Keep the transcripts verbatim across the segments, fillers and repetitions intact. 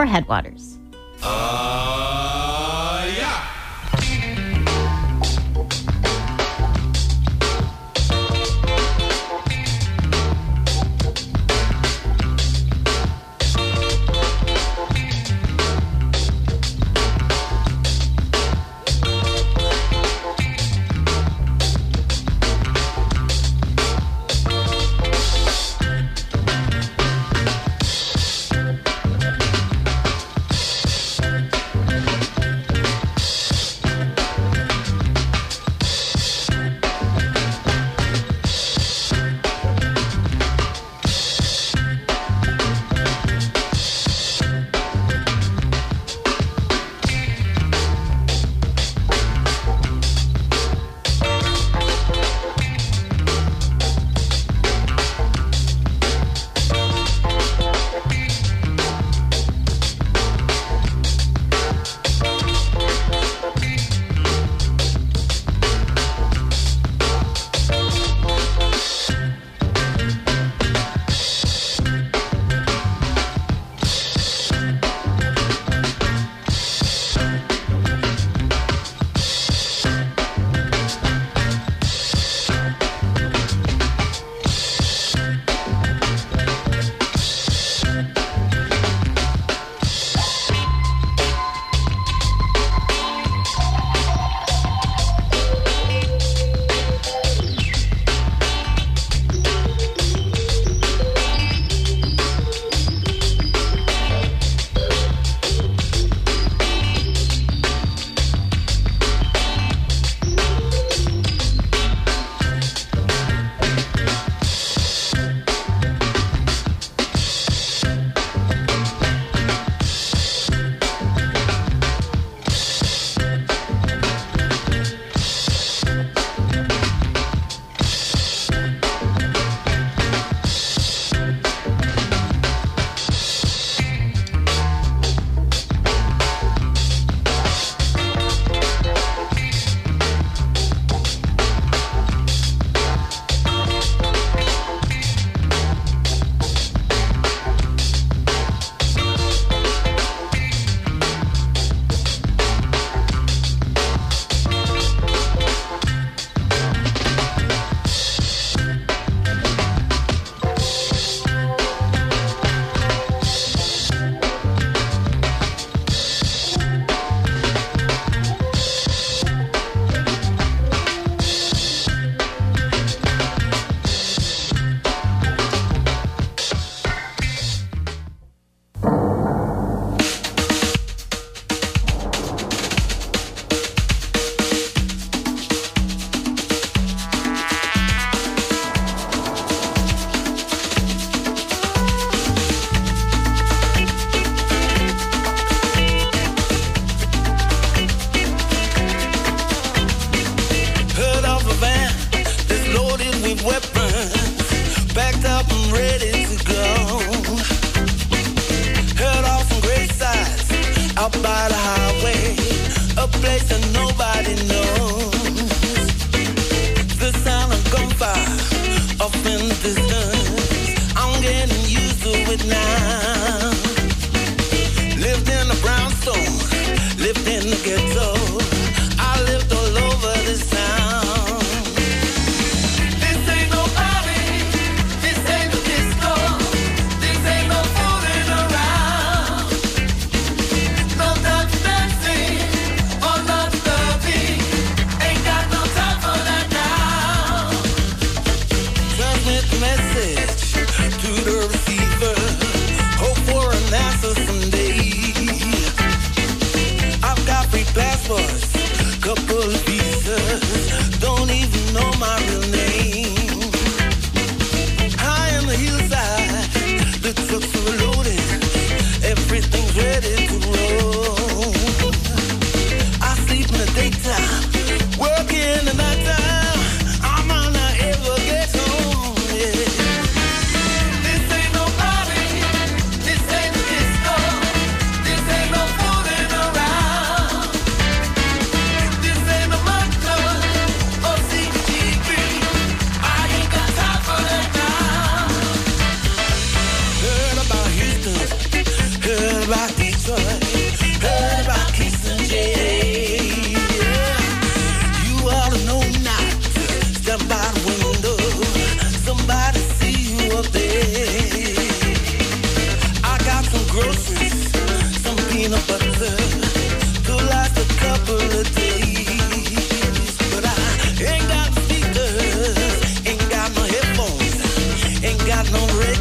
for Headwaters. Uh, yeah. This ain't no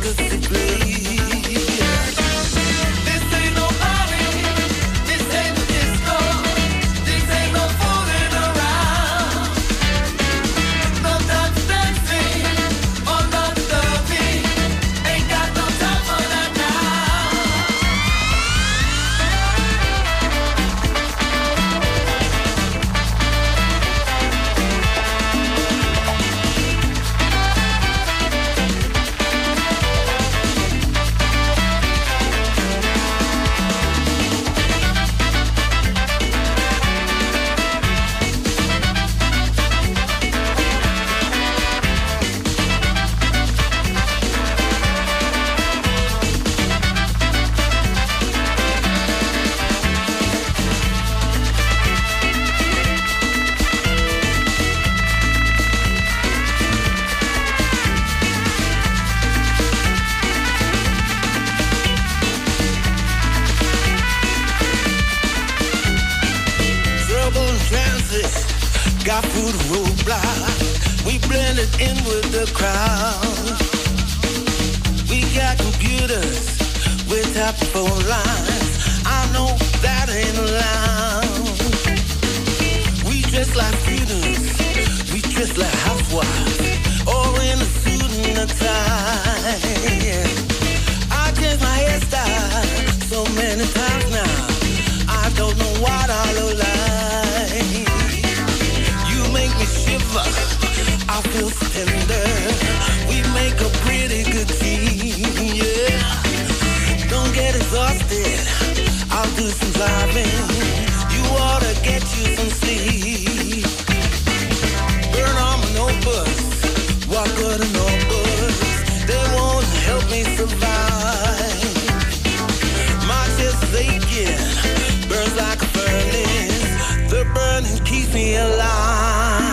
got food roadblock. We blended in with the crowd. We got computers with top phone lines. I know that ain't allowed. We dress like students, we dress like housewives, or in a suit and a tie. I changed my hairstyle so many times now. I don't know what I look like. You make me shiver, I feel so tender. We make a pretty good team, yeah. Don't get exhausted, I'll do some driving. You ought to get you some sleep. Burn on my notebooks, what good are notebooks? They won't help me survive. My chest is aching, burns like a furnace. The burning keeps me alive.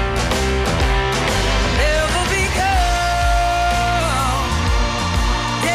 Yeah.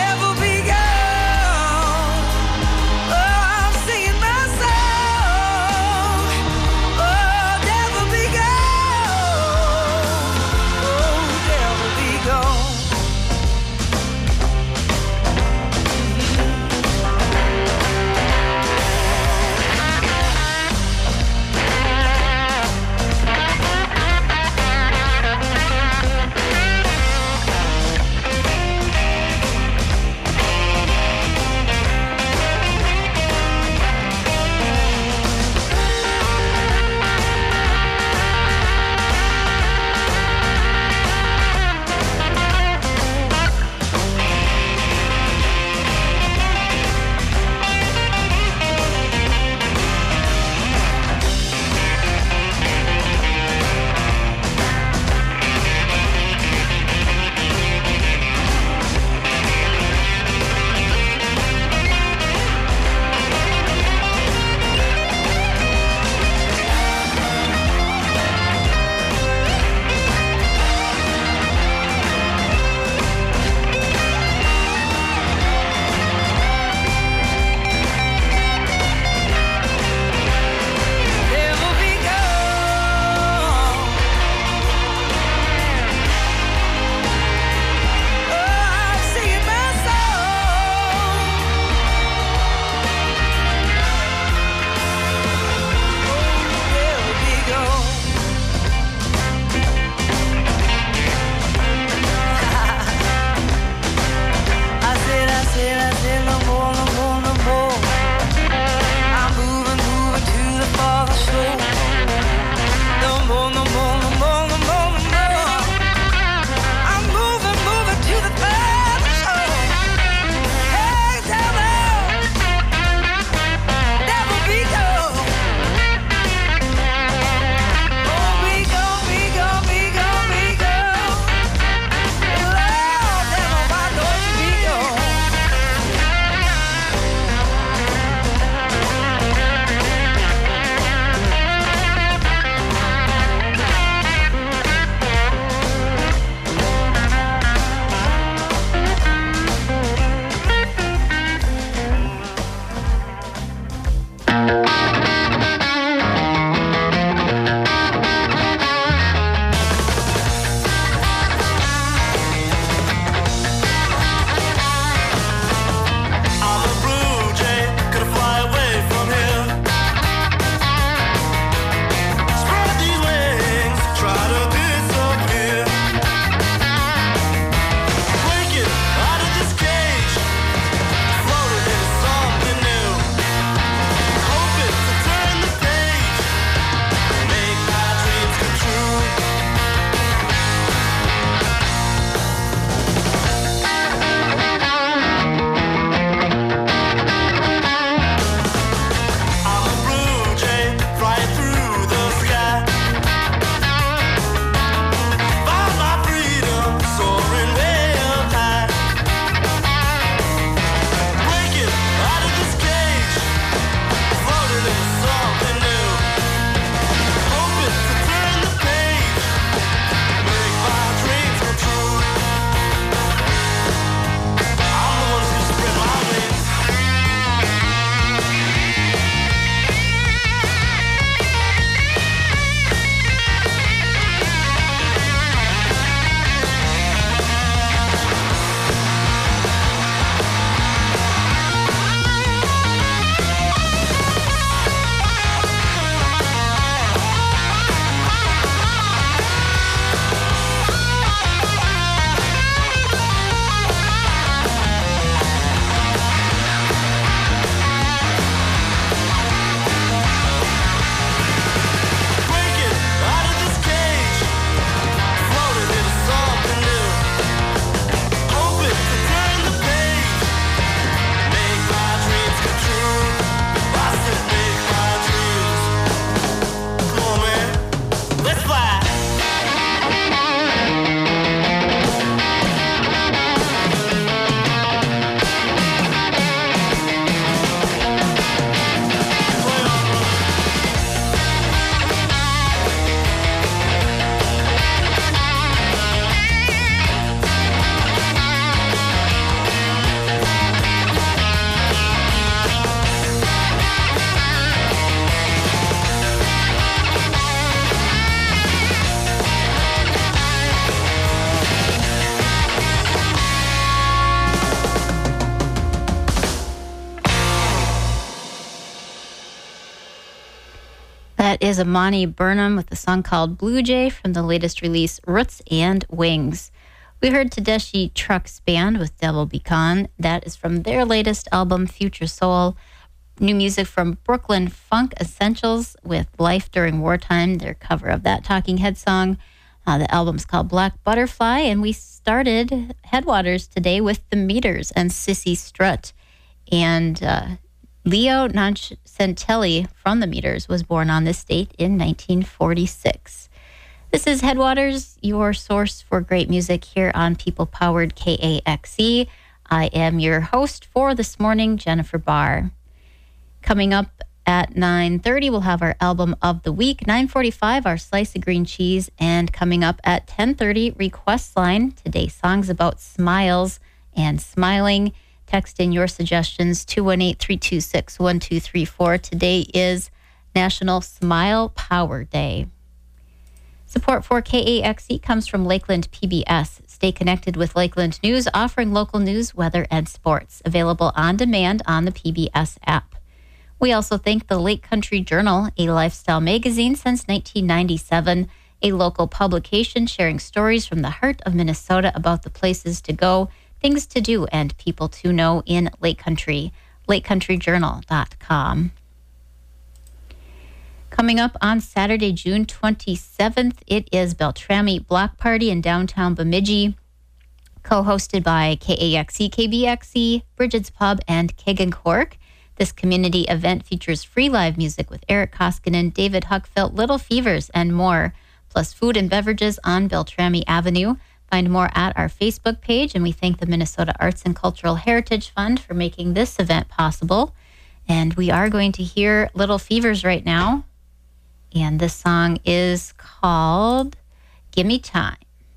That is Amani Burnham with a song called Blue Jay from the latest release, Roots and Wings. We heard Tedeschi Trucks Band with Devil Be Con. That is from their latest album, Future Soul. New music from Brooklyn Funk Essentials with Life During Wartime, their cover of that Talking Head song. Uh, the album's called Black Butterfly, and we started Headwaters today with The Meters and Sissy Strut. And uh, Leo Noncentelli from The Meters was born on this date in nineteen forty-six. This is Headwaters, your source for great music here on people-powered K A X E. I am your host for this morning, Jennifer Barr. Coming up at nine thirty, we'll have our album of the week. nine forty-five, our slice of green cheese. And coming up at ten thirty, request line. Today, songs about smiles and smiling. Text in your suggestions, two one eight, three two six, one two three four. Today is National Smile Power Day. Support for K A X E comes from Lakeland P B S. Stay connected with Lakeland News, offering local news, weather, and sports. Available on demand on the P B S app. We also thank the Lake Country Journal, a lifestyle magazine since nineteen ninety-seven, a local publication sharing stories from the heart of Minnesota about the places to go, things to do, and people to know in Lake Country. lake country journal dot com. Coming up on Saturday, June twenty-seventh, it is Beltrami Block Party in downtown Bemidji, co-hosted by K A X E, K B X E, Bridget's Pub, and Kegan Cork. This community event features free live music with Eric Koskinen, David Huckfelt, Little Fevers, and more, plus food and beverages on Beltrami Avenue. Find more at our Facebook page, and we thank the Minnesota Arts and Cultural Heritage Fund for making this event possible. And we are going to hear Little Fevers right now, and this song is called Gimme Time.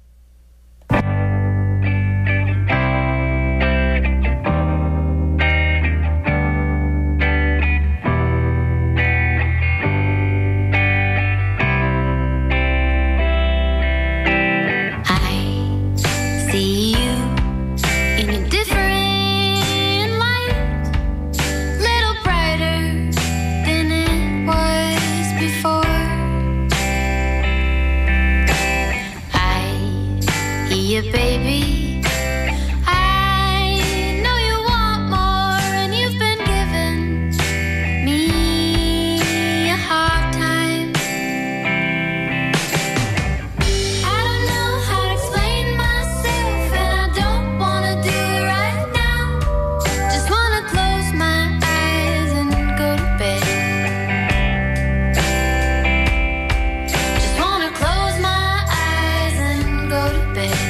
Baby, I know you want more, and you've been giving me a hard time. I don't know how to explain myself, and I don't want to do it right now. Just want to close my eyes and go to bed. Just want to close my eyes and go to bed.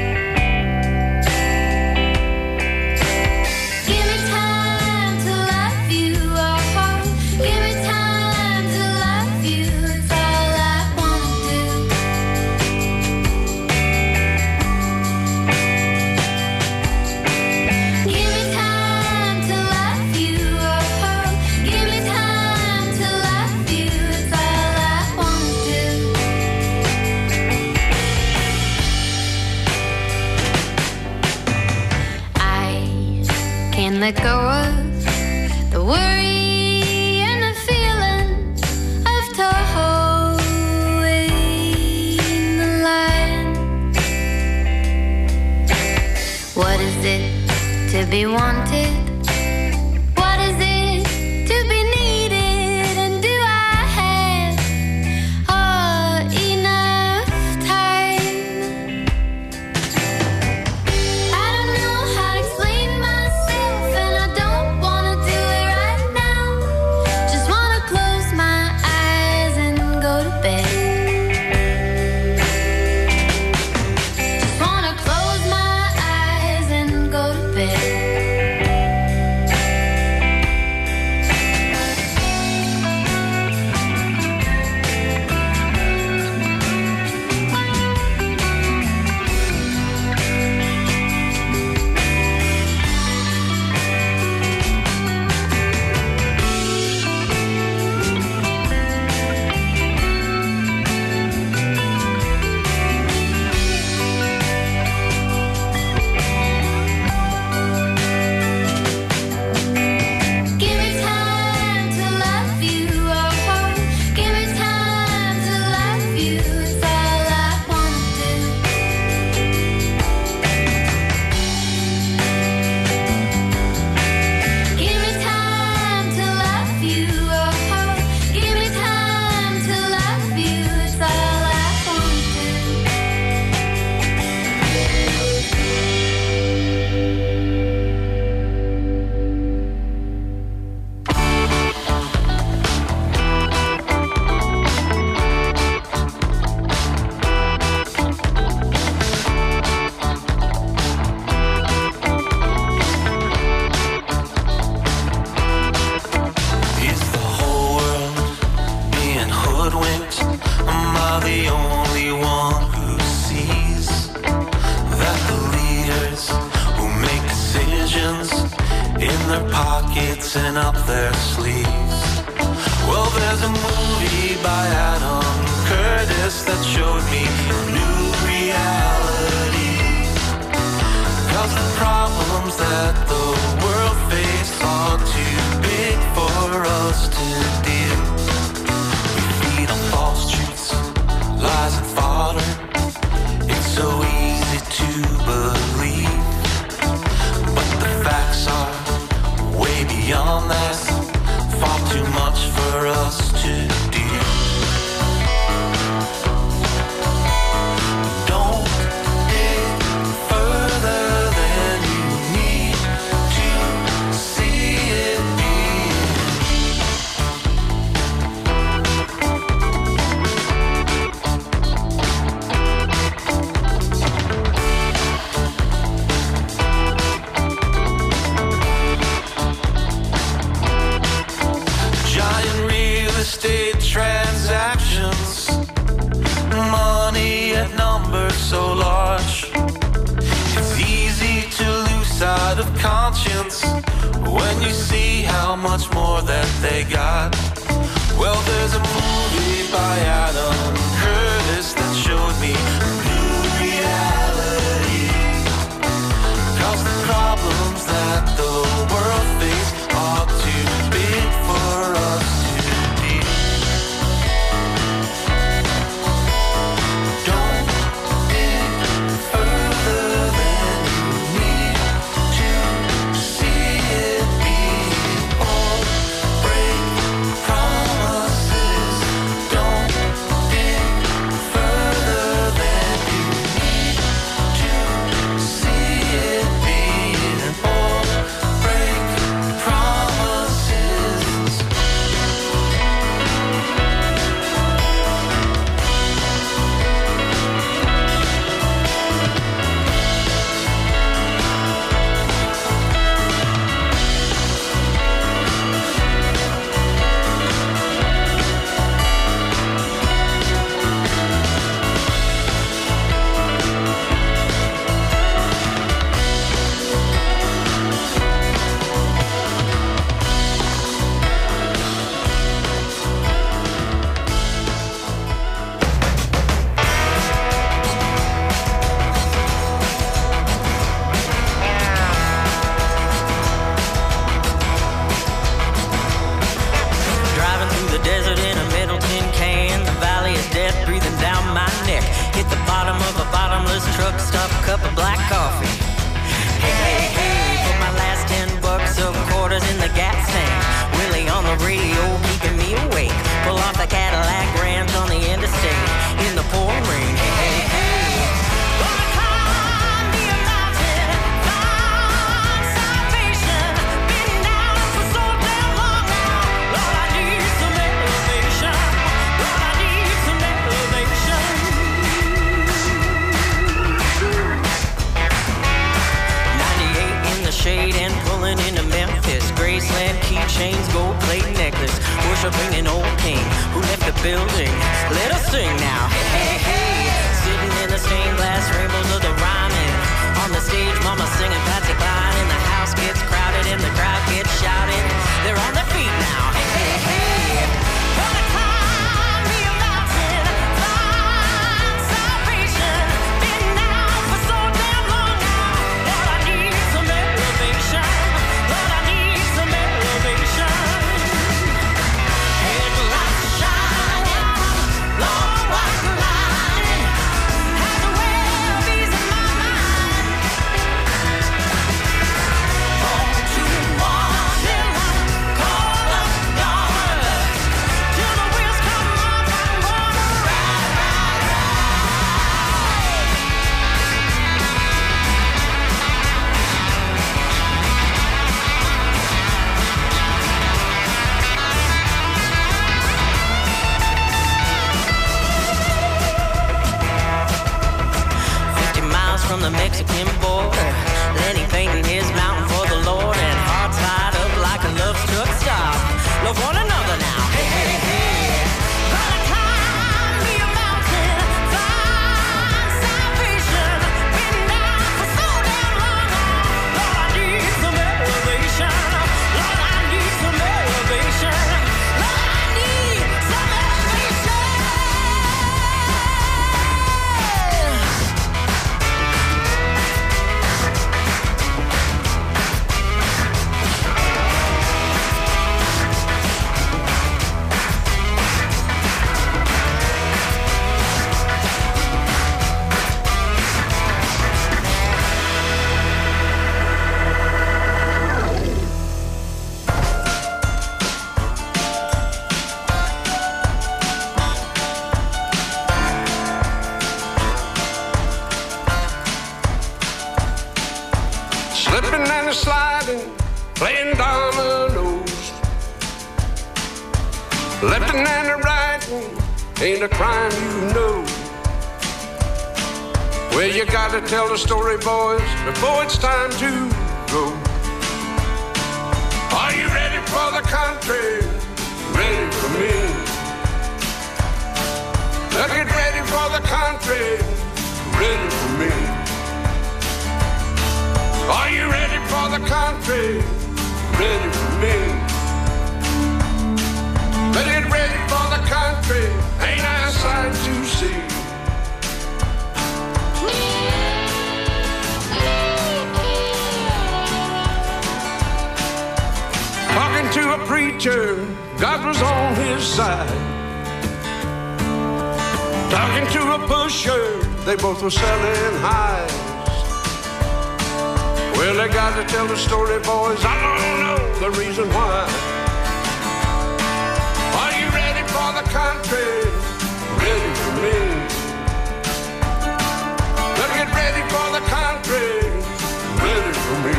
Let go of the worry and the feeling of towing the line. What is it to be wanted? What is it to be needed? And do I have oh, enough time? I don't know how to explain myself, and I don't want to do it right now. Just want to close my eyes and go to bed. Just want to close my eyes and go to bed. questions in their pockets and up their sleeves. Well, there's a movie by Adam Curtis that showed me a new reality. 'Cause the problems that the world faces are too big for us to deal. We feed on false truths, lies and fodder. It's so easy to believe, but the facts are way beyond that, far too much for us to do. Don't dig further than you need to see it being. Giant real estate transactions, money at numbers so large. It's easy to lose sight of conscience when you see how much more that they got. Well, there's a movie by Adam Curtis that showed me a new reality. 'Cause the problems that the world faces are too big for us to deal. Don't dig further than you need to see it being. Or break promises. Don't dig further than you need to see it being. Or break promises. Driving through the desert in a metal tin can, the valley of death breathing down my neck. Hit the bottom of a bottomless truck, stop a cup of black coffee. Hey, hey, hey, put my last ten bucks of quarters in the gas tank. Willie on the radio keeping me awake. Pull off the Cadillac Ranch on the interstate in the pouring rain. Hey, hey, hey. Gonna climb me a mountain, find salvation. Been down for so damn long now. Lord, I need some elevation. Lord, I need some elevation. ninety-eight in the shade and pulling into Memphis. Graceland keychains, gold plate necklace. Worshiping an old king who left the building. Let us sing now. Hey, hey, hey. Sitting in the stained glass rainbows of the rhyming. On the stage, mama singing Patsy Cline. And the house gets crowded and the crowd gets shouted. They're on their feet now. Hey, hey, hey. Gonna climb me a mountain, find salvation. Been down for so damn long now. Lord, I need some elevation. Lord, I need some elevation. Headlights shining, long white line has a way of easing my mind. slipping and a sliding, playing dominoes. Lefting and a righting ain't a crime, you know. Well, you gotta tell the story, boys, before it's time to go. Are you ready for the country? Ready for me? Now get ready for the country. Ready for me? Are you ready for the country? Ready for me? Let's get ready for the country. Ain't I a sight to see? Talking to a preacher, God was on his side. Talking to a pusher, they both were selling highs. Well, I got to tell the story, boys, I don't know the reason why. Are you ready for the country? Ready for me? Let's get ready for the country. Ready for me?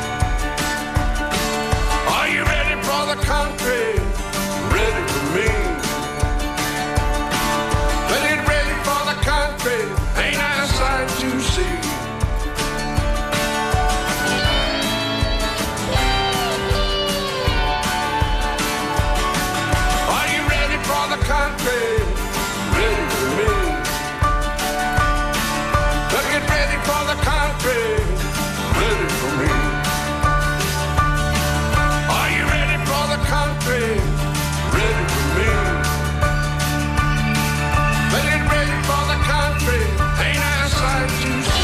Are you ready for the country? Ready for me? Let's get ready for the country. Ain't I a sight to see? Country, ready for me. Let's get ready for the country, ready for me. Are you ready for the country, ready for me? Let's get ready for the country, ain't I a sight to see?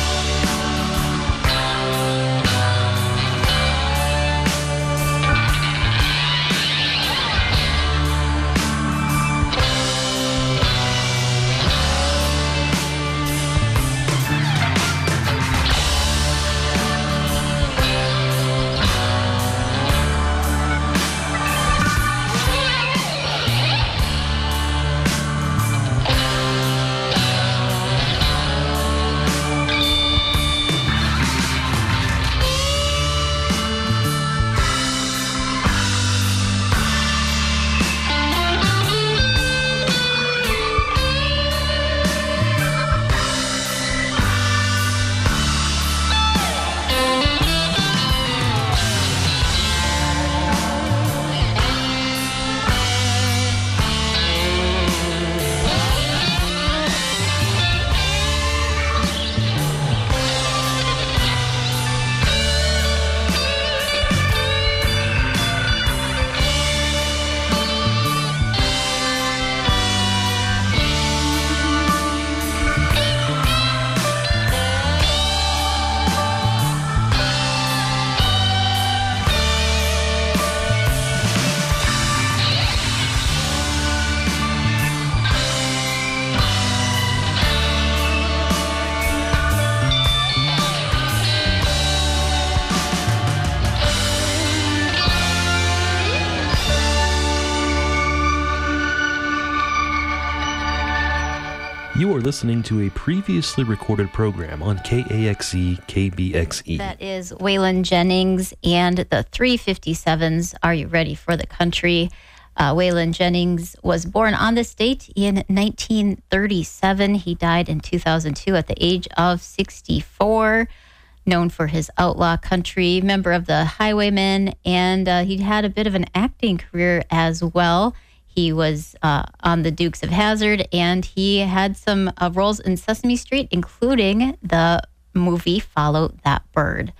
You are listening to a previously recorded program on K A X E K B X E. That is Waylon Jennings and the three fifty-sevens. Are you ready for the country? Uh, Waylon Jennings was born on this date in nineteen thirty-seven. He died in two thousand two at the age of sixty-four. Known for his outlaw country, member of the Highwaymen, and uh, he'd had a bit of an acting career as well. He was uh, on the Dukes of Hazzard, and he had some uh, roles in Sesame Street, including the movie Follow That Bird.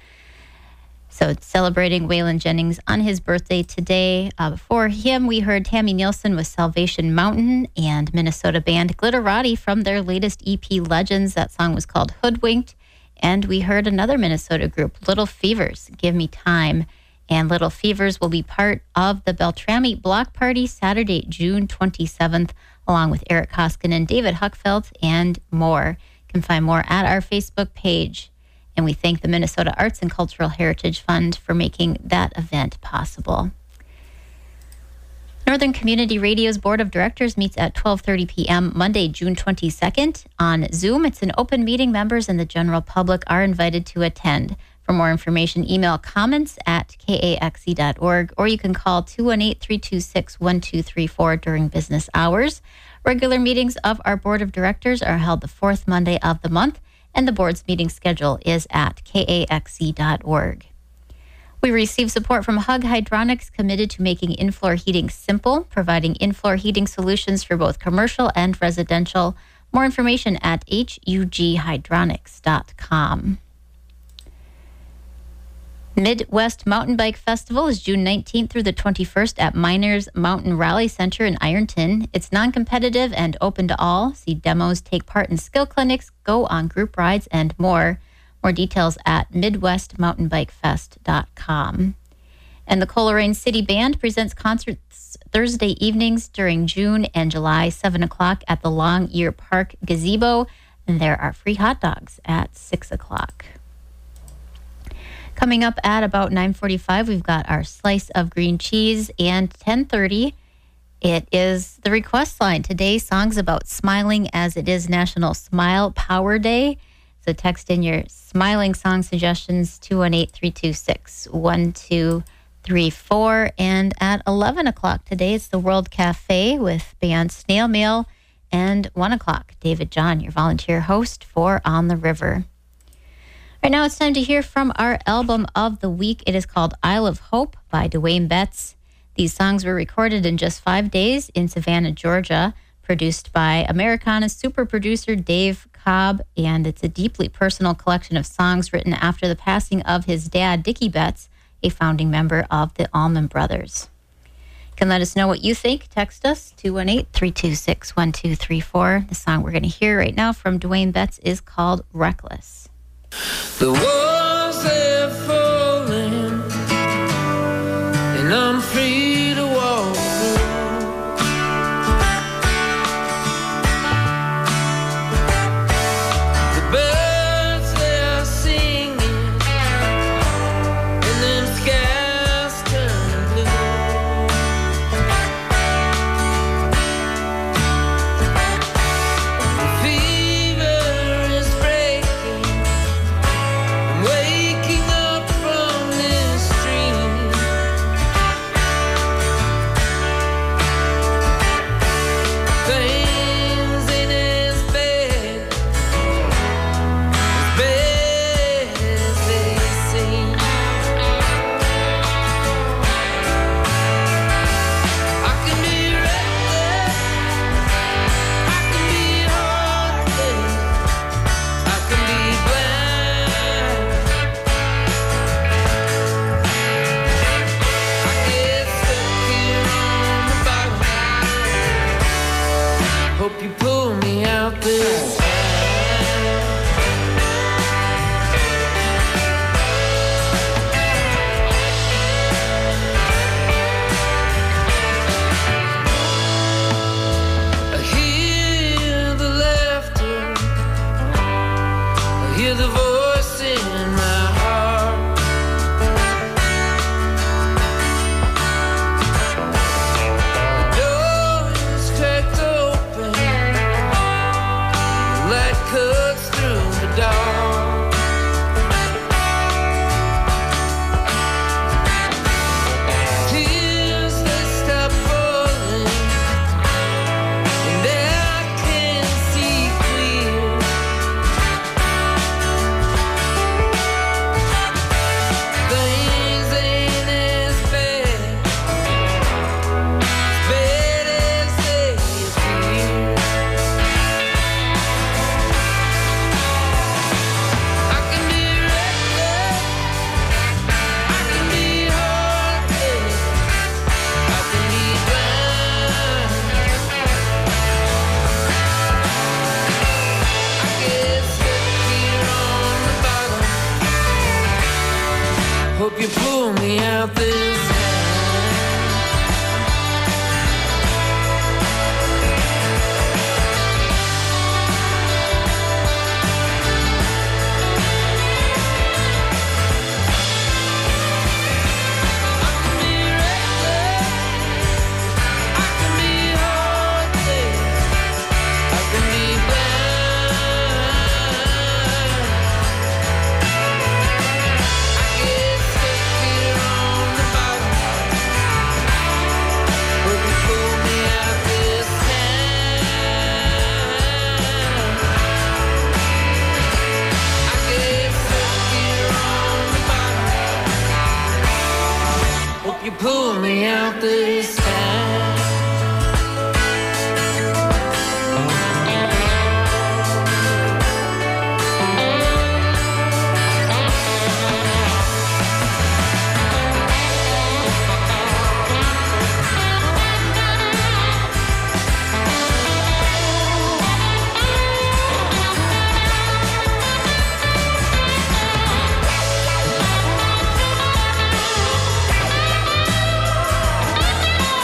So it's celebrating Waylon Jennings on his birthday today. Uh, before him, we heard Tammy Nielsen with Salvation Mountain and Minnesota band Glitterati from their latest E P, Legends. That song was called Hoodwinked. And we heard another Minnesota group, Little Fevers, Give Me Time. And Little Fevers will be part of the Beltrami Block Party Saturday, June twenty-seventh, along with Eric Koskinen, David Huckfeld, and more. You can find more at our Facebook page. And we thank the Minnesota Arts and Cultural Heritage Fund for making that event possible. Northern Community Radio's Board of Directors meets at twelve thirty p.m. Monday, June twenty-second on Zoom. It's an open meeting. Members and the general public are invited to attend. For more information, email comments at k a x e dot org, or you can call two one eight, three two six, one two three four during business hours. Regular meetings of our board of directors are held the fourth Monday of the month, and the board's meeting schedule is at k a x e dot org. We receive support from Hug Hydronics, committed to making in-floor heating simple, providing in-floor heating solutions for both commercial and residential. More information at hug hydronics dot com. Midwest Mountain Bike Festival is June nineteenth through the twenty-first at Miners Mountain Rally Center in Ironton. It's non-competitive and open to all. See demos, take part in skill clinics, go on group rides, and more. More details at midwest mountain bike fest dot com. And the Coleraine City Band presents concerts Thursday evenings during June and July, seven o'clock at the Long Ear Park Gazebo. And there are free hot dogs at six o'clock. Coming up at about nine forty-five, we've got our slice of green cheese, and ten thirty, it is the request line. Today, songs about smiling, as it is National Smile Power Day. So text in your smiling song suggestions, two one eight, three two six, one two three four. And at eleven o'clock today, it's the World Cafe with band Snail Mail. And one o'clock, David John, your volunteer host for On the River. Right now, it's time to hear from our album of the week. It is called Isle of Hope by Dwayne Betts. These songs were recorded in just five days in Savannah, Georgia, produced by Americana's super producer Dave Cobb, and it's a deeply personal collection of songs written after the passing of his dad, Dickie Betts, a founding member of the Allman Brothers. You can let us know what you think. Text us, two one eight, three two six, one two three four. The song we're going to hear right now from Dwayne Betts is called Reckless. The walls are falling, and I'm free to walk through. The birds, they are singing, and then skies turn blue. The fever is breaking, waking up from this dream. Things ain't as bad, as bad as they seem. I can be reckless, I can be heartless, I can be blind. I get stuck here on the bottom. Hope you pull me out this time. I hear the laughter, I hear the voice in my heart. The door is cracked open, light cuts through the dark. Tears, they stop falling, and I can see clear. Things ain't as bad, as bad as they appear. I can be reckless, I can be heartless, I can be blind. I get stuck here on the bottom. Hope you pull me out this time. I can be reckless, I can be heartless, I can be blind. pull me out this time. Thank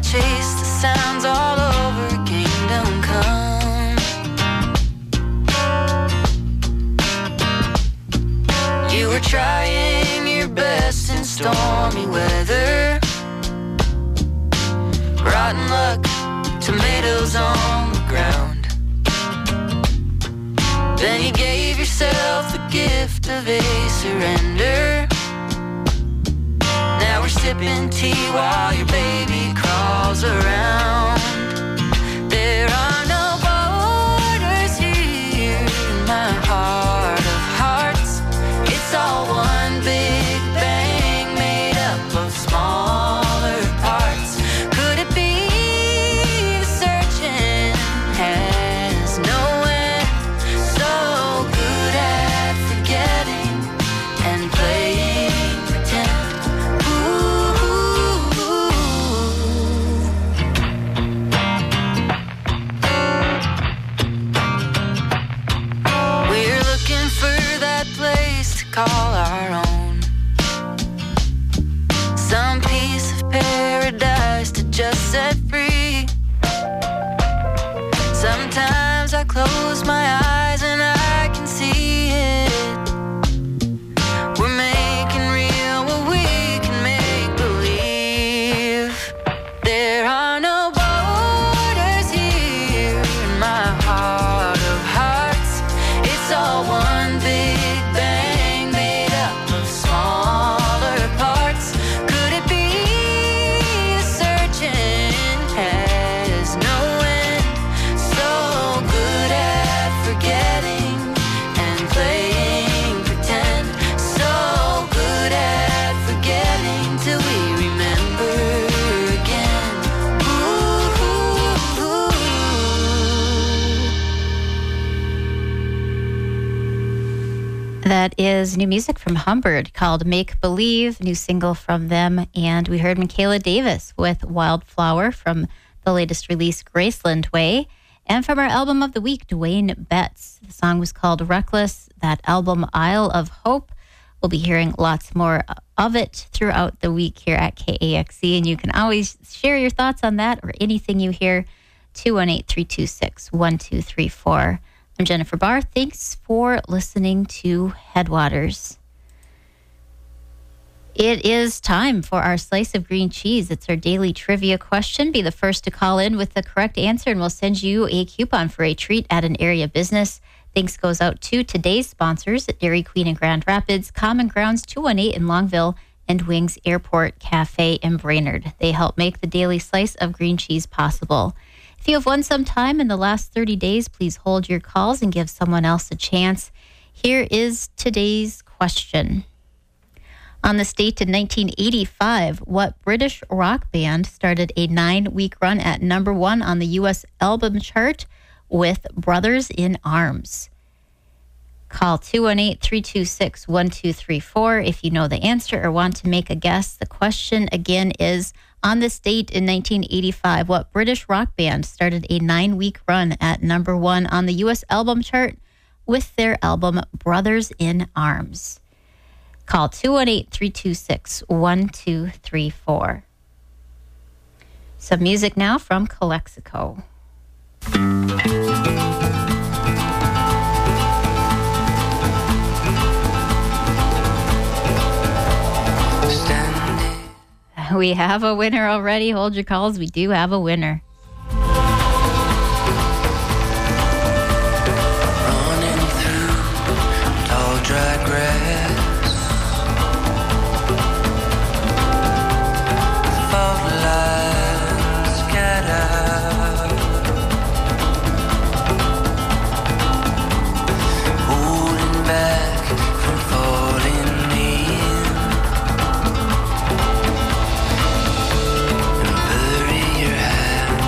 chase the sounds all over Kingdom Come. You were trying your best in stormy weather. Rotten luck, tomatoes on the ground. Then you gave yourself the gift of a surrender. Now we're sipping tea while your baby crawls around. There are no borders here in my heart of hearts. It's all one big bang made up of smaller parts. Could it be the searching has no end? So good at forgetting and playing pretend. Call our own, some piece of paradise to just set free. Sometimes I close my eyes and I can see it. We're making real what we can make believe. There are no borders here in my heart of hearts. It's all one big That is new music from Humbird called Make Believe, new single from them. And we heard Michaela Davis with Wildflower from the latest release, Graceland Way. And from our album of the week, Dwayne Betts. The song was called Reckless. That album, Isle of Hope. We'll be hearing lots more of it throughout the week here at K A X C. And you can always share your thoughts on that or anything you hear. two one eight, three two six, one two three four. I'm Jennifer Barr. Thanks for listening to Headwaters. It is time for our slice of green cheese. It's our daily trivia question. Be the first to call in with the correct answer, and we'll send you a coupon for a treat at an area business. Thanks goes out to today's sponsors at Dairy Queen in Grand Rapids, Common Grounds two one eight in Longville, and Wings Airport Cafe in Brainerd. They help make the daily slice of green cheese possible. If you have won some time in the last thirty days, please hold your calls and give someone else a chance. Here is today's question. On this date in nineteen eighty-five, what British rock band started a nine-week run at number one on the U S album chart with Brothers in Arms? Call two one eight, three two six, one two three four if you know the answer or want to make a guess. The question again is, on this date in nineteen eighty-five, what British rock band started a nine-week run at number one on the U S album chart with their album Brothers in Arms? Call two one eight, three two six, one two three four. Some music now from Calexico. We have a winner already. Hold your calls. We do have a winner. Running through tall, dry grass, fault lines scattered, holding back from falling in. Bury your hand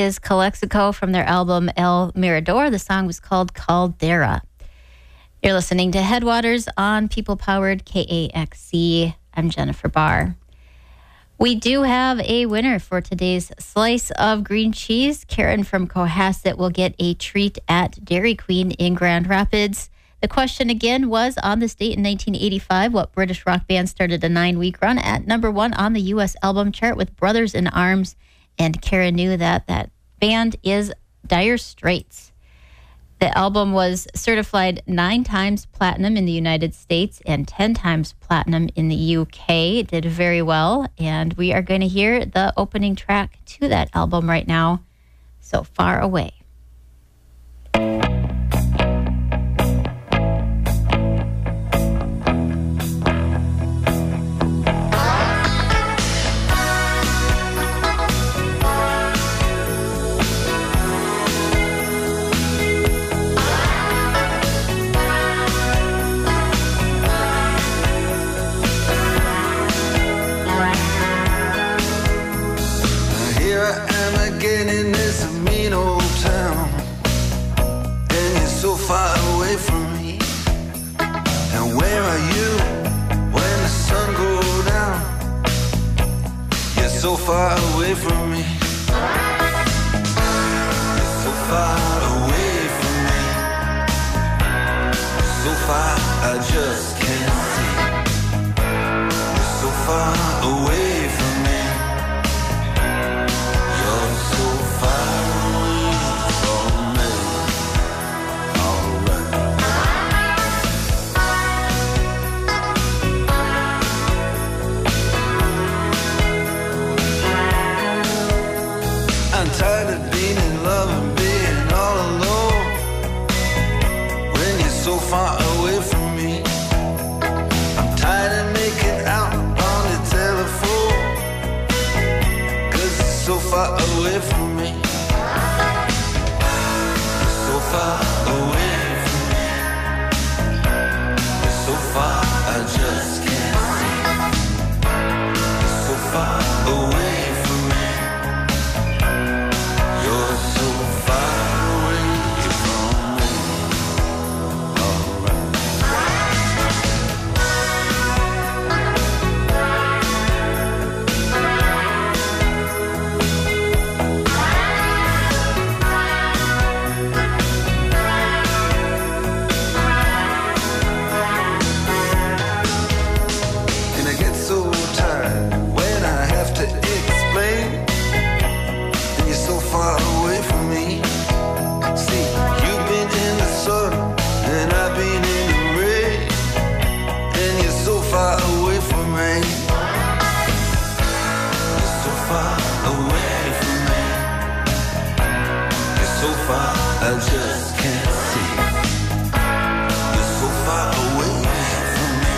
is Calexico from their album El Mirador. The song was called Caldera. You're listening to Headwaters on People-Powered K A X C. I'm Jennifer Barr. We do have a winner for today's slice of green cheese. Karen from Cohasset will get a treat at Dairy Queen in Grand Rapids. The question again was, on this date in nineteen eighty-five, what British rock band started a nine-week run at number one on the U S album chart with Brothers in Arms? And Karen knew that that band is Dire Straits. The album was certified nine times platinum in the United States and ten times platinum in the U K. It did very well, and we are going to hear the opening track to that album right now, So Far Away. Far away from me. And where are you when the sun goes down? You're so far away from me. You're so far away from me. So far I just can't see. You're so far away from me. You're so far away from me. Tired of being in love and being all alone when you're so far away from me. I'm tired of making out on the telephone, 'cause it's so far away from me. You're so far away from me. You're so far I just can't see. You're so far away. You're so far away from me. Alright. And I get so tired when I have to explain. So far away from me. See, you've been in the sun and I've been in the rain, and you're so far away from me. You're so far away from me. You're so far I just can't see. You're so far away from me.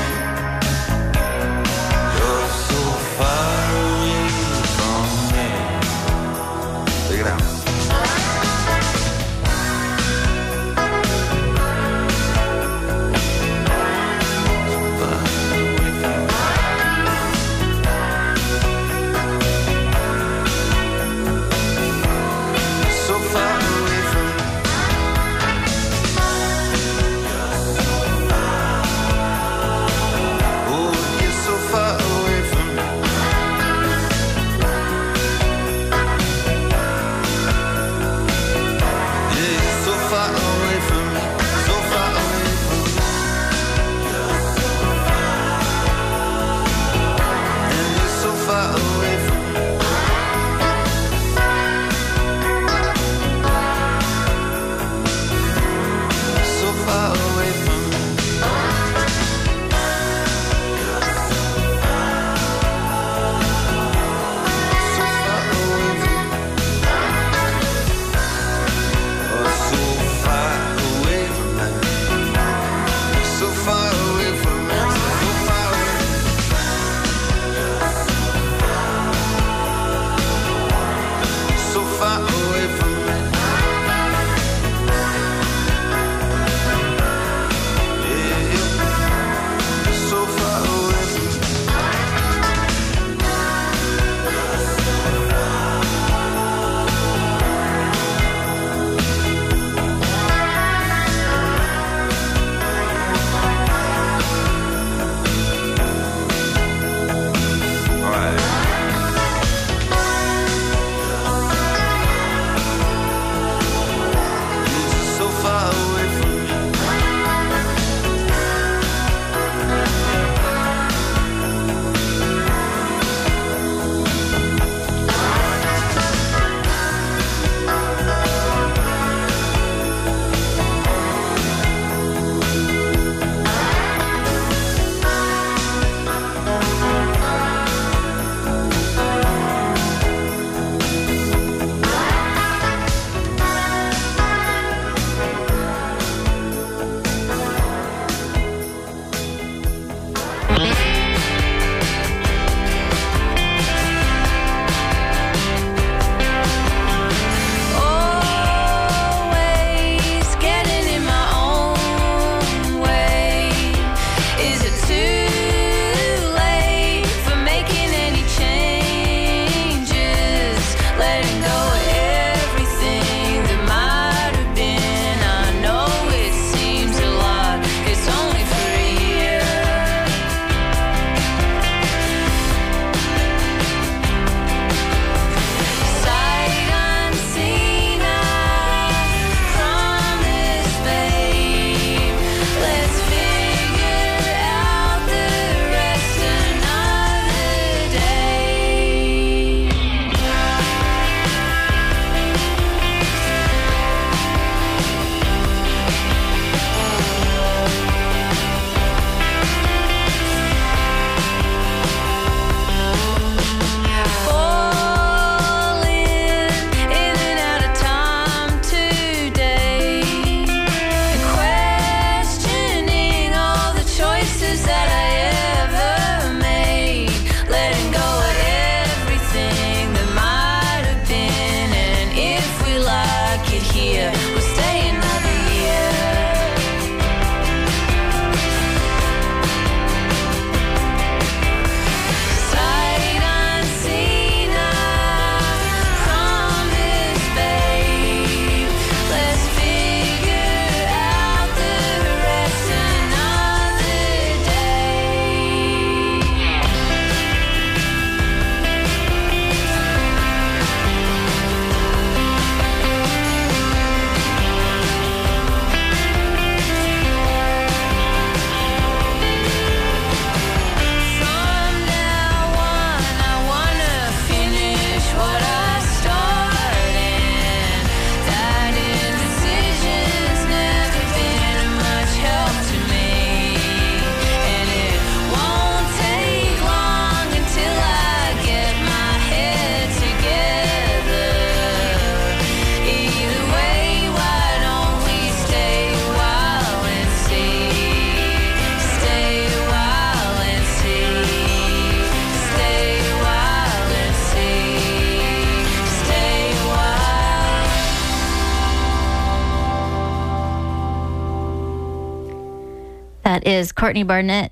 You're so far away from me. Take it out. So far away from me. That is Courtney Barnett